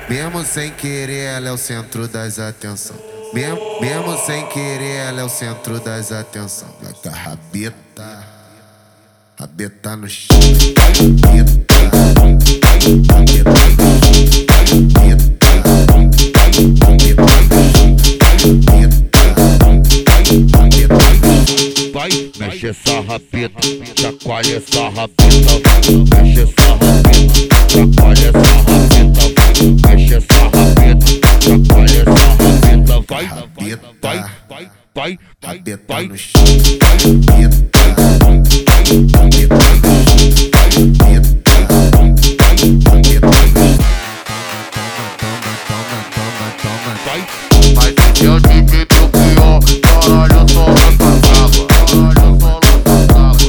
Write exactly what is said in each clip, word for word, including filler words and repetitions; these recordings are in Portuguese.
Mesmo sem querer, ela é o centro das atenções. Mesmo, mesmo sem querer, ela é o centro das atenções. Vai tá rabeta, rabeta no chão. Rabeta, rabeta, vai, mexe essa rabeta, chacoalha essa rabeta, mexe essa rabeta, chacoalha essa rabeta, mexe essa rabeta, chacoalha essa rabeta, vai, rabeta, vai, vai, vai, rabeta vai no chão. Rabeta, rabeta, rabeta, vai. Mas esse é o D J do pior, caralho, eu só lança água. Caralho, eu só lança água.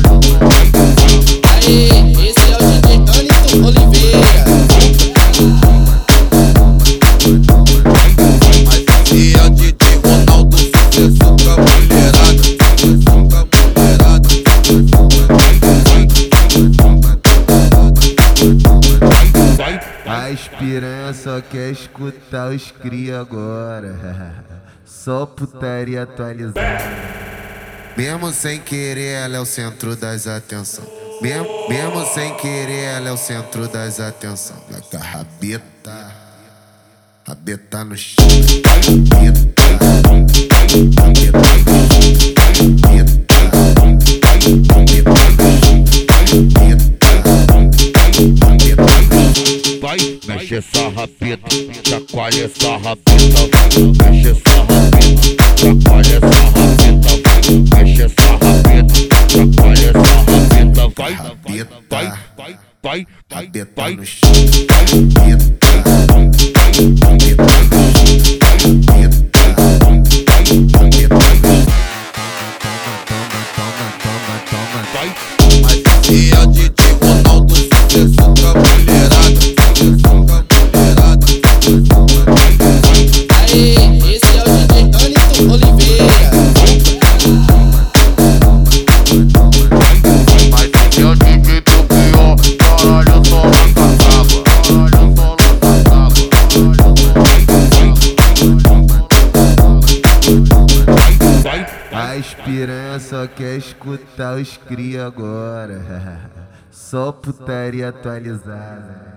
Aê, esse é o D J Anilton Oliveira. Mas esse é o D J Ronaldo, sucesso com a mulherada. Sucesso com a mulherada. a espiranha só quer escutar os cria agora. Só putaria atualizada. Mesmo sem querer, ela é o centro das atenções. Mesmo, mesmo sem querer, ela é o centro das atenções. Vai tá rabeta, rabeta no chão. Rabeta, rabeta, rabeta, Vai, mexe essa rabeta, chacoalha essa rabeta, mexe essa rabeta, chacoalha essa rabeta, mexe essa rabeta, chacoalha essa rabeta, vai, rabeta, vai, vai, vai, rabeta vai, no chão. Rabeta, rabeta, rabeta, vai. Mas esse é o D J Ronaldo, sucesso com a mulherada. Sucesso com a mulherada. Aê, esse é o D J Anilton Oliveira. Mas esse é o D J do pior, caralho, eu só lança água. Caralho, eu só lança água. Vai, a espiranha só quer escutar os cria agora. Só putaria atualizada.